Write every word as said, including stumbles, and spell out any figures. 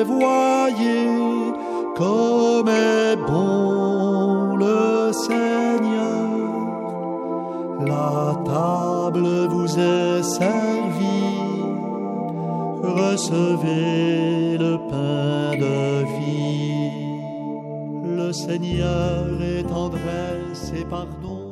voyez comme est bon le Seigneur. La table vous est servie, recevez le pain de vie. Le Seigneur est tendresse et pardon.